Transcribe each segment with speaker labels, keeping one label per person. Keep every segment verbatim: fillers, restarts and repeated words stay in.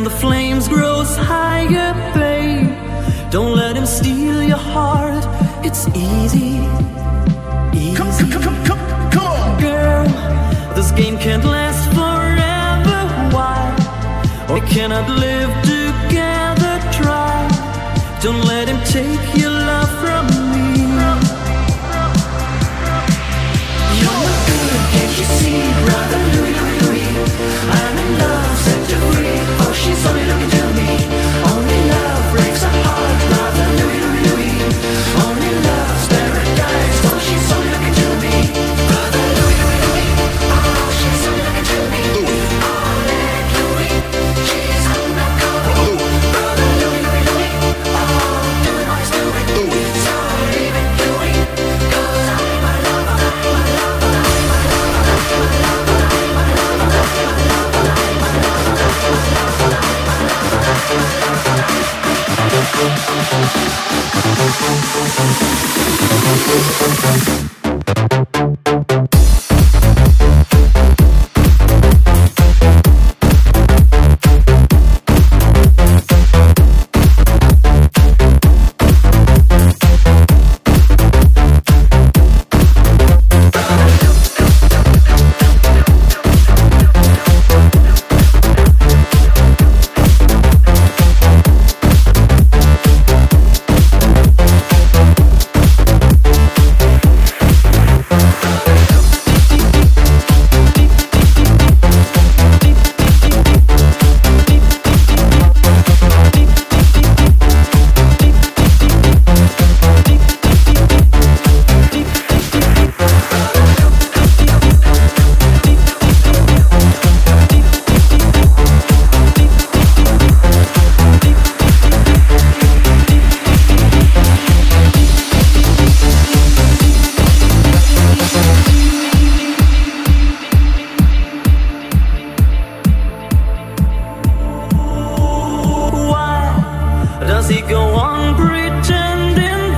Speaker 1: the flames grows higher, babe. Don't let him steal your heart. It's easy, easy. Come, come, come, come, come on. Girl, this game can't last forever. Why? We cannot live together. Try. Don't let him take your love from me. You're no good, can't you see, brother Louis, Louis, Louis? I'm in love, set you free. Oh, she's only looking to me. Only love breaks a heart, brother Louis, Louis, Louis. Only love's paradise. Oh, she's only looking to me. Brother Louis, Louis, Louis. Oh, she's only looking to me. Only Louis, she's undercover. Brother Louis, Louis, Louis. Oh, doing what he's doing. So leave it, Louis, 'cause I'm a lover, I'm a lover, I'm a lover, I'm a lover, I'm a lover,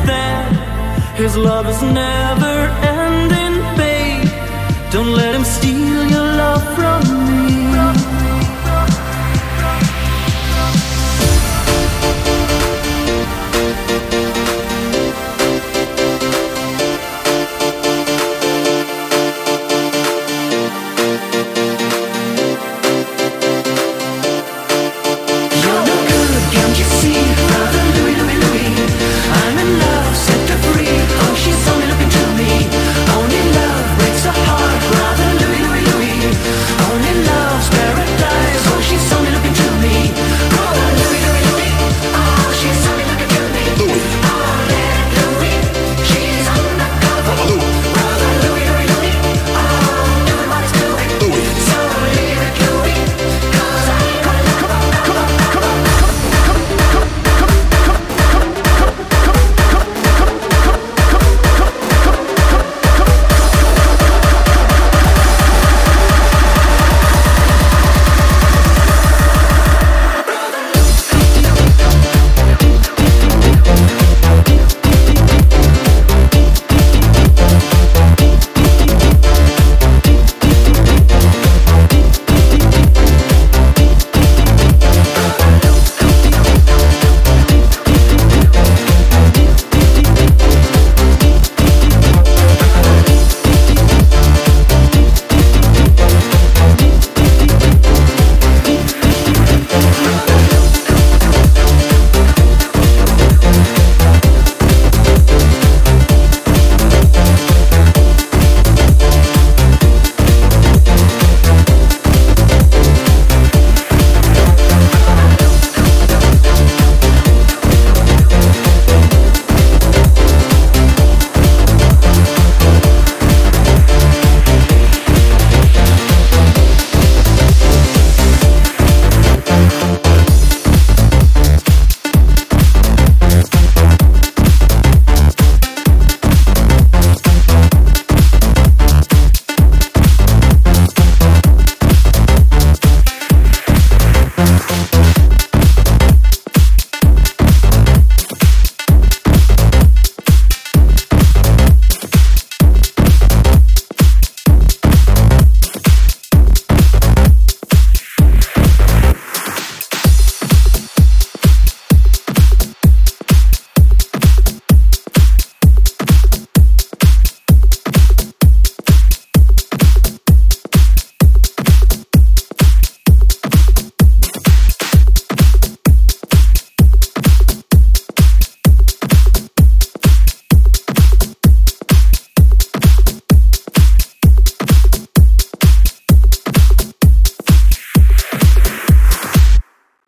Speaker 1: his love is never ending, babe. Don't let him steal